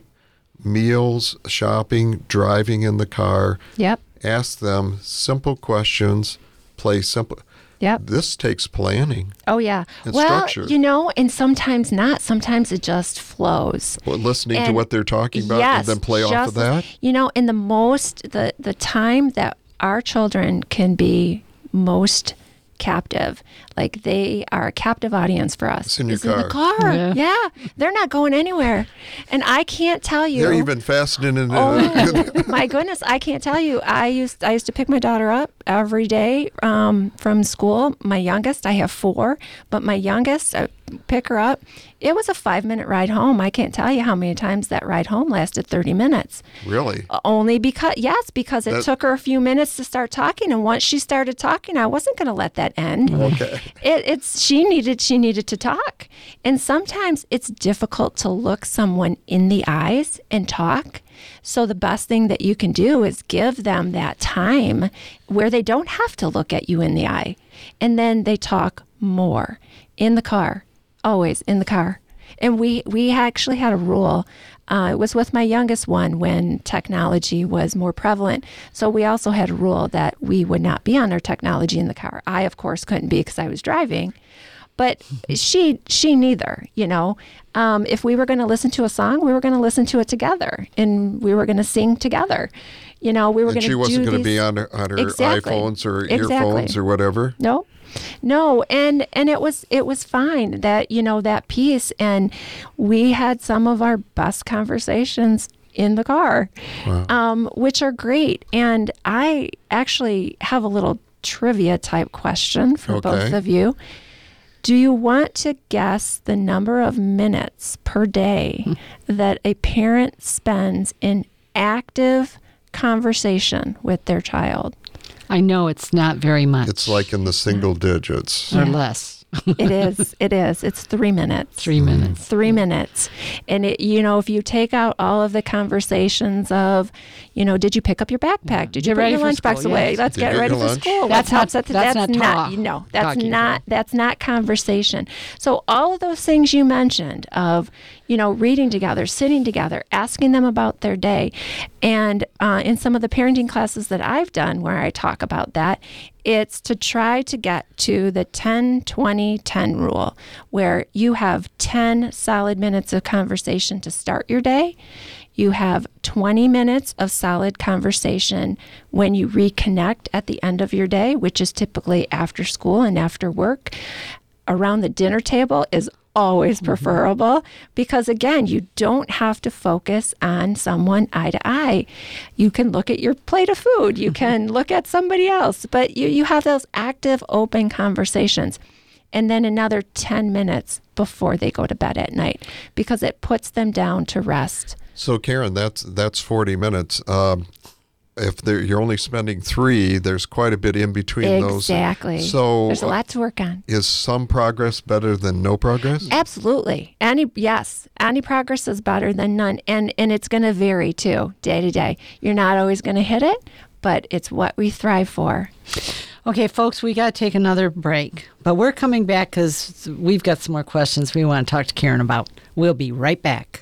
meals, shopping, driving in the car. Yep. Ask them simple questions, play simple. Yep. This takes planning. Oh, yeah. And well, structure. you know, and sometimes not. Sometimes it just flows. Well, listening to And what they're talking about yes, and then play off of just- that. You know, in the most, the, the time that our children can be most captive, like they are a captive audience for us. It's in your is in the car. car. Yeah. Yeah. They're not going anywhere. And I can't tell you. They're even fastening in. Oh my goodness, I can't tell you. I used I used to pick my daughter up every day um, from school. My youngest, I have four, but my youngest, I pick her up. It was a five minute ride home. I can't tell you how many times that ride home lasted thirty minutes. Really? Only because yes, because it That- took her a few minutes to start talking, and once she started talking, I wasn't going to let that end. Okay. It, it's she needed she needed to talk, and sometimes it's difficult to look someone in the eyes and talk. So the best thing that you can do is give them that time where they don't have to look at you in the eye, and then they talk more in the car, always in the car. And we we actually had a rule. Uh, it was with my youngest one when technology was more prevalent. So we also had a rule that we would not be on our technology in the car. I, of course, couldn't be because I was driving, but she she neither. You know, um, if we were going to listen to a song, we were going to listen to it together, and we were going to sing together. You know, we were And going to. she wasn't going to be on her, on her Exactly. iPhones or Exactly. earphones or whatever. No, no, and and it was it was fine that you know that piece, and we had some of our best conversations in the car, Wow. um, which are great. And I actually have a little trivia type question for both Okay. of you. Do you want to guess the number of minutes per day that a parent spends in active conversation with their child? I know it's not very much. It's like in the single digits. or less. It is. It is. It's three minutes. Three minutes. Three minutes. And, it, you know, if you take out all of the conversations of, you know, did you pick up your backpack? Did you Get put ready your for lunchbox school, away? yes. Let's Did you get get ready your for lunch? school. That's Let's not- upset the- that's not talk- No, that's talking. not, that's not conversation. So all of those things you mentioned of, you know, reading together, sitting together, asking them about their day. And uh, in some of the parenting classes that I've done where I talk about that, it's to try to get to the ten twenty ten rule, where you have ten solid minutes of conversation to start your day. You have twenty minutes of solid conversation when you reconnect at the end of your day, which is typically after school and after work. Around the dinner table is always preferable because, again, you don't have to focus on someone eye to eye. You can look at your plate of food. You can look at somebody else, but you, you have those active, open conversations. And then another ten minutes before they go to bed at night because it puts them down to rest. So, Karen, that's that's forty minutes. Um, if they're, you're only spending three, there's quite a bit in between those. Exactly. So, there's a lot to work on. is some progress better than no progress? Absolutely. Any yes, any progress is better than none, and and it's going to vary too, day to day. You're not always going to hit it, but it's what we thrive for. Okay, folks, we got to take another break, but we're coming back because we've got some more questions we want to talk to Karen about. We'll be right back.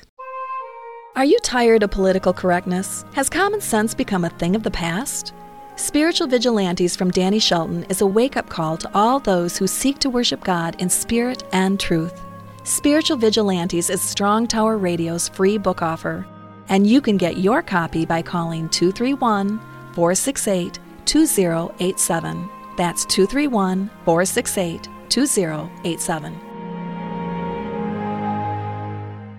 Are you tired of political correctness? Has common sense become a thing of the past? Spiritual Vigilantes from Danny Shelton is a wake-up call to all those who seek to worship God in spirit and truth. Spiritual Vigilantes is Strong Tower Radio's free book offer, and you can get your copy by calling two three one, four six eight, two zero eight seven. That's two three one, four six eight, two zero eight seven.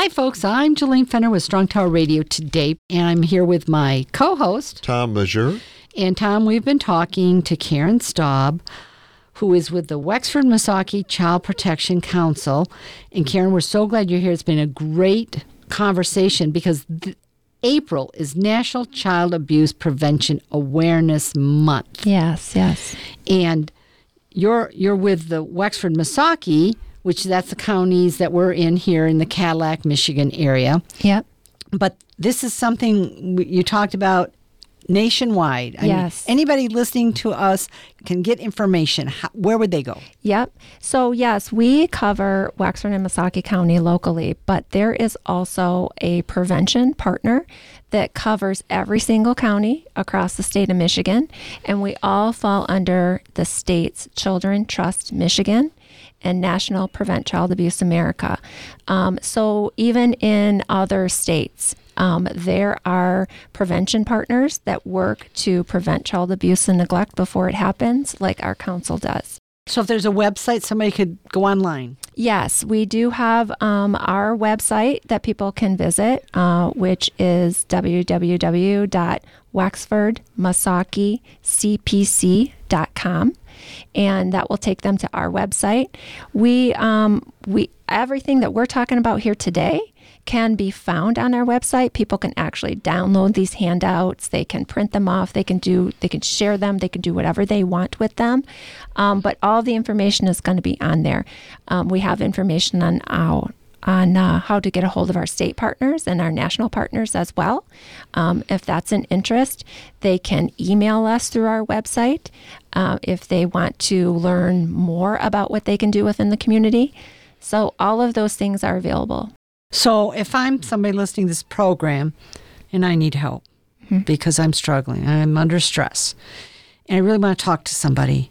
Hi, folks. I'm Jelaine Fenner with Strong Tower Radio today, and I'm here with my co-host, Tom Majeur. And Tom, we've been talking to Karen Staub, who is with the Wexford Missaukee Child Protection Council. And Karen, we're so glad you're here. It's been a great conversation because th- April is National Child Abuse Prevention Awareness Month. Yes, yes. And you're you're with the Wexford Missaukee, which that's the counties that we're in here in the Cadillac, Michigan area. Yep. But this is something you talked about nationwide. I Yes. mean, anybody listening to us can get information. How, where would they go? Yep. So, yes, we cover Wexford and Missaukee County locally, but there is also a prevention partner that covers every single county across the state of Michigan, and we all fall under the state's Children Trust Michigan and National Prevent Child Abuse America. Um, so even in other states, um, there are prevention partners that work to prevent child abuse and neglect before it happens, like our council does. So if there's a website, somebody could go online. Yes, we do have um, our website that people can visit, uh, which is w w w dot wexford missaukee c p c dot com. And that will take them to our website. We, um, we, everything that we're talking about here today can be found on our website. People can actually download these handouts. They can print them off. They can do, they can share them. They can do whatever they want with them. Um, but all the information is going to be on there. Um, we have information on our on uh, how to get a hold of our state partners and our national partners as well. Um, if that's an interest, they can email us through our website uh, if they want to learn more about what they can do within the community. So all of those things are available. So if I'm somebody listening to this program and I need help mm-hmm. because I'm struggling, I'm under stress, and I really want to talk to somebody,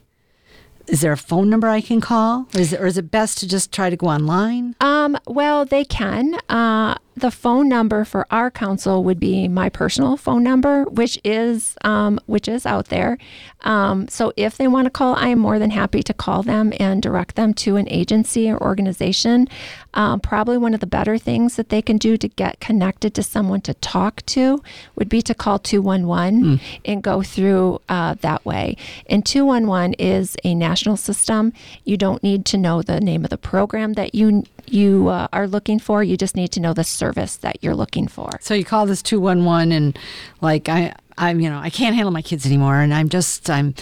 is there a phone number I can call? Or is it, or is it best to just try to go online? Um, well, they can. Uh, the phone number for our council would be my personal phone number, which is um, which is out there. Um, so if they want to call, I am more than happy to call them and direct them to an agency or organization. Um, probably one of the better things that they can do to get connected to someone to talk to would be to call two one one mm. and go through uh, that way. And two one one is a national system. You don't need to know the name of the program that you you uh, are looking for. You just need to know the service that you're looking for. So you call this two one one and like I I'm you know I can't handle my kids anymore and I'm just I'm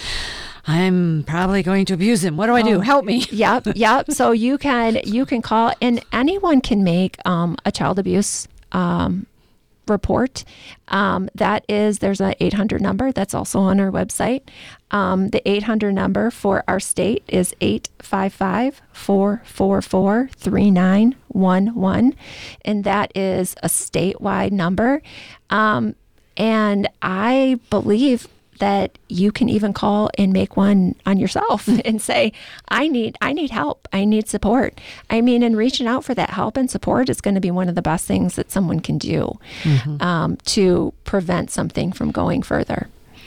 I'm probably going to abuse them. What do I do? Oh, Help me. Yep, yep. So you can you can call, and anyone can make um, a child abuse um, report. Um, that is, there's an eight hundred number that's also on our website. Um, the eight hundred number for our state is eight five five, four four four, three nine one one, and that is a statewide number. Um, and I believe that you can even call and make one on yourself and say, I need I need help. I need support. I mean, and reaching out for that help and support is going to be one of the best things that someone can do mm-hmm. um, to prevent something from going further.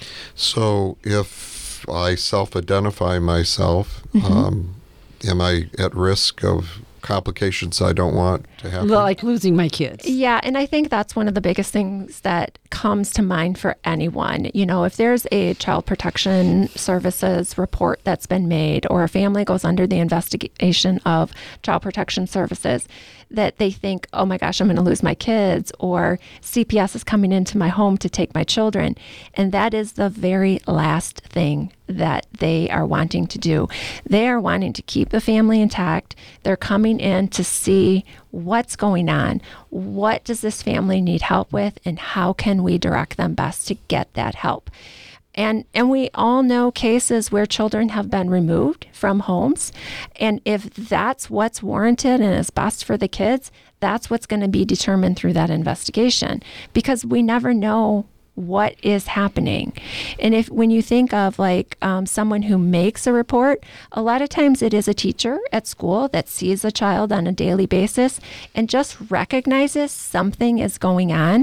So if I self-identify myself, Mm-hmm. um, am I at risk of complications I don't want to happen? Like losing my kids. Yeah, and I think that's one of the biggest things that comes to mind for anyone. You know, if there's a child protection services report that's been made, or a family goes under the investigation of child protection services, that they think, oh my gosh, I'm going to lose my kids, or C P S is coming into my home to take my children. And that is the very last thing that they are wanting to do. They are wanting to keep the family intact. They're coming in to see what's going on. What does this family need help with, and how can we direct them best to get that help? And and we all know cases where children have been removed from homes. And if that's what's warranted and is best for the kids, that's what's going to be determined through that investigation, because we never know what is happening. And if when you think of like um, someone who makes a report, a lot of times it is a teacher at school that sees a child on a daily basis and just recognizes something is going on.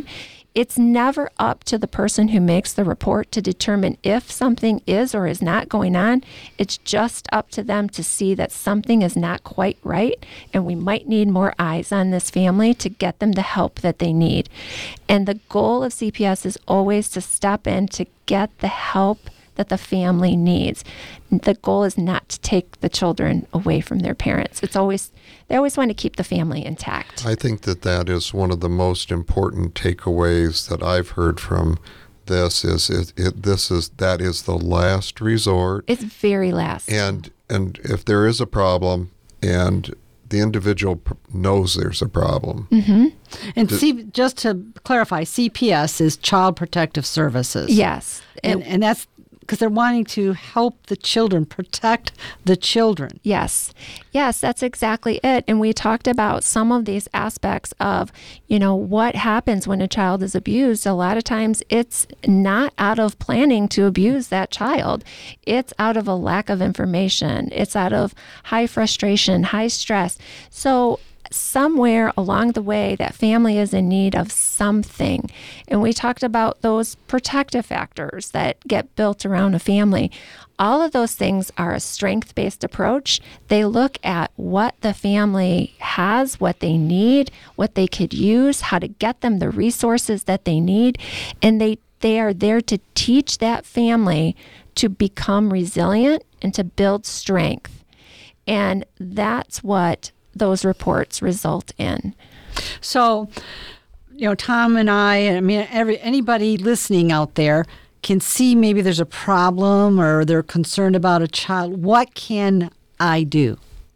it's never up to the person who makes the report to determine if something is or is not going on. It's just up to them to see that something is not quite right, and we might need more eyes on this family to get them the help that they need. And the goal of C P S is always to step in to get the help that the family needs. The goal is not to take the children away from their parents. It's always, they always want to keep the family intact. I think that that is one of the most important takeaways that I've heard from this is it, it this is that is the last resort. It's very last. And and if there is a problem and the individual p- knows there's a problem. Mm-hmm. And C, just to clarify, C P S is Child Protective Services. Yes. And, It- and that's because they're wanting to help the children, protect the children. Yes. Yes, that's exactly it. And we talked about some of these aspects of, you know, what happens when a child is abused. A lot of times it's not out of planning to abuse that child. It's out of a lack of information. It's out of high frustration, high stress. So somewhere along the way, that family is in need of something. And we talked about those protective factors that get built around a family. All of those things are a strength-based approach. They look at what the family has, what they need, what they could use, how to get them the resources that they need. And they, they are there to teach that family to become resilient and to build strength. And that's what those reports result in. So, you know, Tom and I, I mean, every anybody listening out there can see maybe there's a problem or they're concerned about a child. What can I do?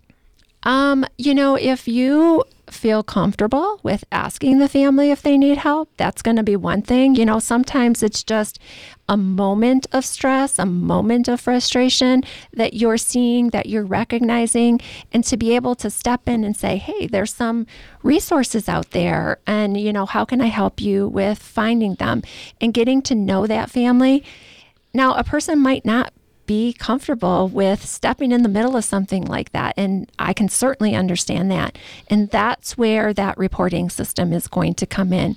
Um, you know, if you feel comfortable with asking the family if they need help, that's going to be one thing. You know, sometimes it's just a moment of stress, a moment of frustration that you're seeing, that you're recognizing, and to be able to step in and say, hey, there's some resources out there, and, you know, how can I help you with finding them and getting to know that family? Now, a person might not be comfortable with stepping in the middle of something like that. And I can certainly understand that. And that's where that reporting system is going to come in.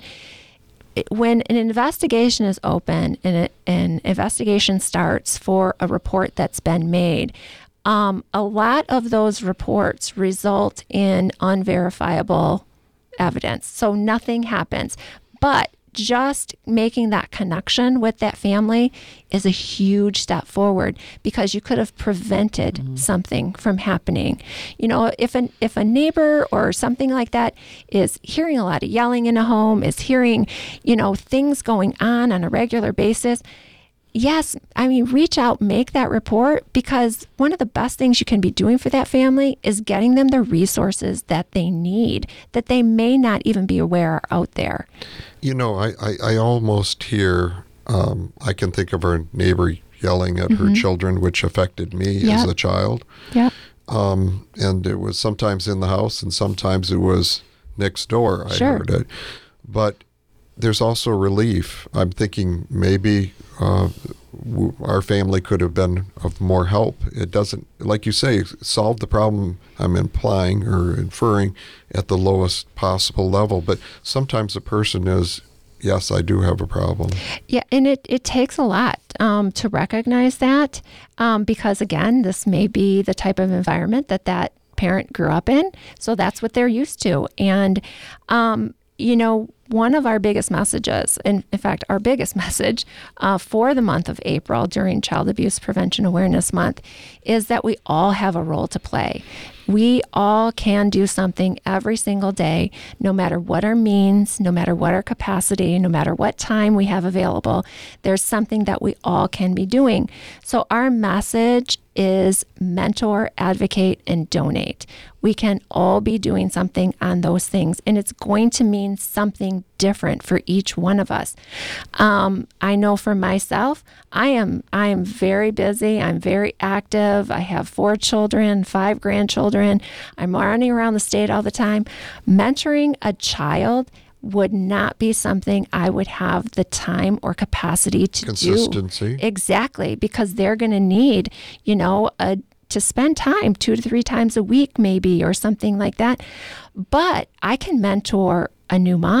When an investigation is open and it, an investigation starts for a report that's been made, um, a lot of those reports result in unverifiable evidence. So nothing happens. But just making that connection with that family is a huge step forward, because you could have prevented mm-hmm. something from happening. You know, if an if a neighbor or something like that is hearing a lot of yelling in a home, is hearing, you know, things going on on a regular basis, yes, I mean, reach out, make that report, because one of the best things you can be doing for that family is getting them the resources that they need, that they may not even be aware are out there. You know, I, I, I almost hear, um, I can think of our neighbor yelling at mm-hmm. her children, which affected me yep. as a child. Yeah. Um, and it was sometimes in the house and sometimes it was next door. I sure. heard it. But there's also relief. I'm thinking maybe uh, w- our family could have been of more help. It doesn't, like you say, solve the problem I'm implying or inferring at the lowest possible level. But sometimes a person is, yes, I do have a problem. Yeah, and it, it takes a lot um, to recognize that um, because, again, this may be the type of environment that that parent grew up in. So that's what they're used to. And, um, you know, one of our biggest messages, and in fact, our biggest message uh, for the month of April during Child Abuse Prevention Awareness Month is that we all have a role to play. We all can do something every single day, no matter what our means, no matter what our capacity, no matter what time we have available. There's something that we all can be doing. So our message is mentor, advocate, and donate. We can all be doing something on those things, and it's going to mean something different for each one of us. Um, I know for myself, I am I am very busy. I'm very active. I have four children, five grandchildren. I'm running around the state all the time. Mentoring a child would not be something I would have the time or capacity to Consistency. do. Exactly, because they're going to need, you know, a to spend time two to three times a week maybe or something like that. But I can mentor a new mom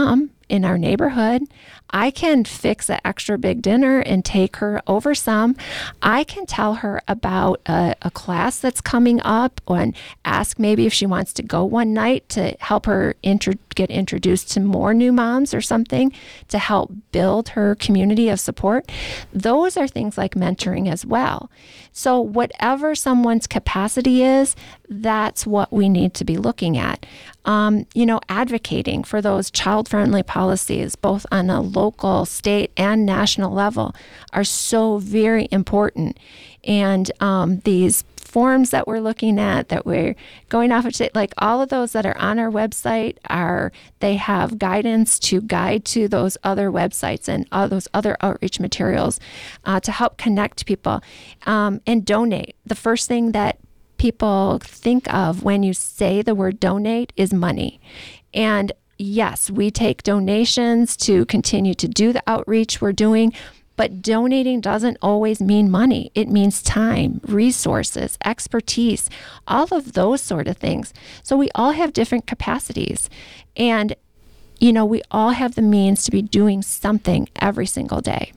in our neighborhood. I can fix an extra big dinner and take her over some. I can tell her about a, a class that's coming up and ask maybe if she wants to go one night to help her intro- get introduced to more new moms or something to help build her community of support. Those are things like mentoring as well. So whatever someone's capacity is, that's what we need to be looking at. Um, you know, advocating for those child-friendly policies, both on a local, state, and national level, are so very important. And um, these forms that we're looking at, that we're going off of, state, like all of those that are on our website, are they have guidance to guide to those other websites and all those other outreach materials uh, to help connect people um, and donate. The first thing that people think of when you say the word donate is money. And yes, we take donations to continue to do the outreach we're doing, but donating doesn't always mean money. It means time, resources, expertise, all of those sort of things. So we all have different capacities. And, you know, we all have the means to be doing something every single day.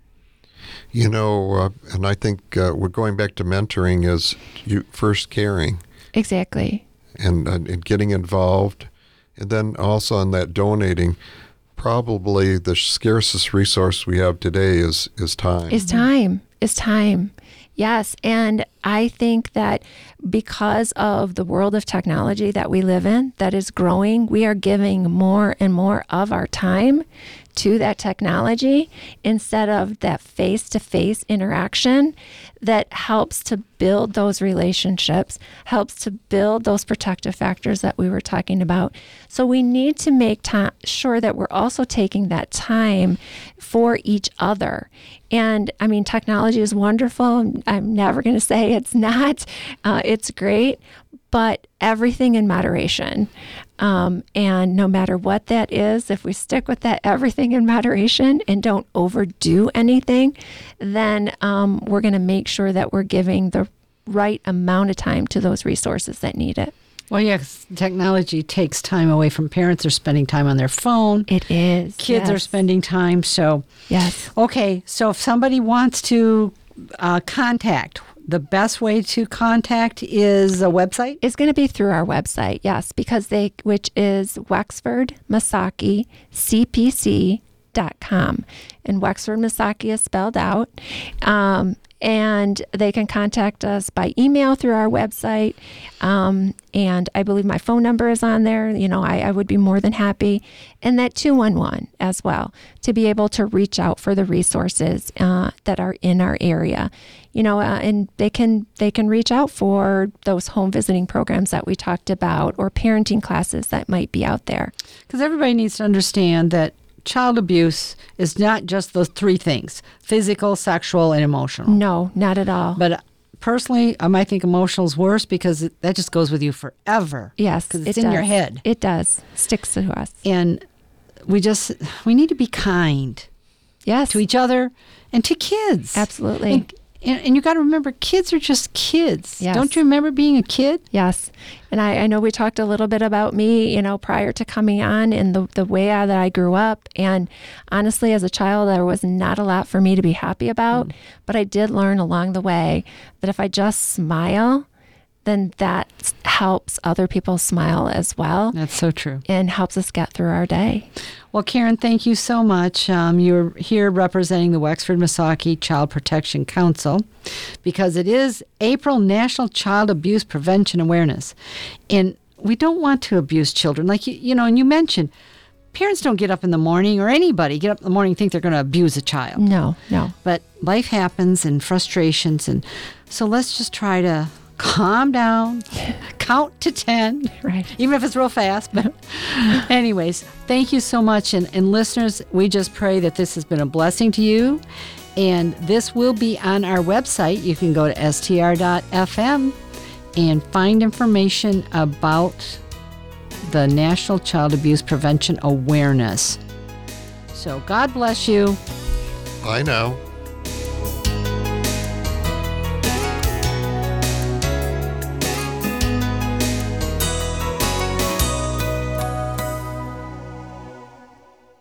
You know, uh, and I think uh, we're going back to mentoring is you first caring. Exactly. And, uh, and getting involved. And then also on that donating, probably the scarcest resource we have today is, is time. Is time. Is time. Yes. And I think that because of the world of technology that we live in, that is growing, we are giving more and more of our time to that technology instead of that face-to-face interaction that helps to build those relationships, helps to build those protective factors that we were talking about. So we need to make time, sure that we're also taking that time for each other. And I mean, technology is wonderful. I'm never going to say it's not. Uh, it's great, but everything in moderation. Um, and no matter what that is, if we stick with that everything in moderation and don't overdo anything, then um, we're going to make sure that we're giving the right amount of time to those resources that need it. Well, yes, technology takes time away from parents. They're spending time on their phone. It is. Kids yes. are spending time. So, yes. Okay, so if somebody wants to uh, contact, the best way to contact is a website? It's going to be through our website, yes, because they, which is Wexford Missaukee C P C dot com. And Wexford Missaukee is spelled out. Um, and they can contact us by email through our website. Um, and I believe my phone number is on there. You know, I, I would be more than happy. And that two one one as well, to be able to reach out for the resources uh, that are in our area. You know, uh, and they can they can reach out for those home visiting programs that we talked about or parenting classes that might be out there. Because everybody needs to understand that child abuse is not just those three things: physical, sexual, and emotional. No, not at all. But personally, I might think emotional is worse because it, that just goes with you forever. Yes, because it's it in does. your head. It does. Sticks to us. And we just, we need to be kind. Yes. To each other and to kids. Absolutely. And, and, and you got to remember, kids are just kids. Yes. Don't you remember being a kid? Yes. And I, I know we talked a little bit about me, you know, prior to coming on and the, the way I, that I grew up. And honestly, as a child, there was not a lot for me to be happy about. Mm. But I did learn along the way that if I just smile, then that helps other people smile as well. That's so true. And helps us get through our day. Well, Karen, thank you so much. Um, you're here representing the Wexford Missaukee Child Protection Council because it is April National Child Abuse Prevention Awareness. And we don't want to abuse children. Like, you, you know, and you mentioned, parents don't get up in the morning, or anybody get up in the morning and think they're going to abuse a child. No, no. But life happens and frustrations. And so let's just try to calm down, count to ten, right? Even if it's real fast. But anyways, thank you so much. And, and listeners, we just pray that this has been a blessing to you. And this will be on our website. You can go to S T R dot F M and find information about the National Child Abuse Prevention Awareness. So God bless you. Bye now.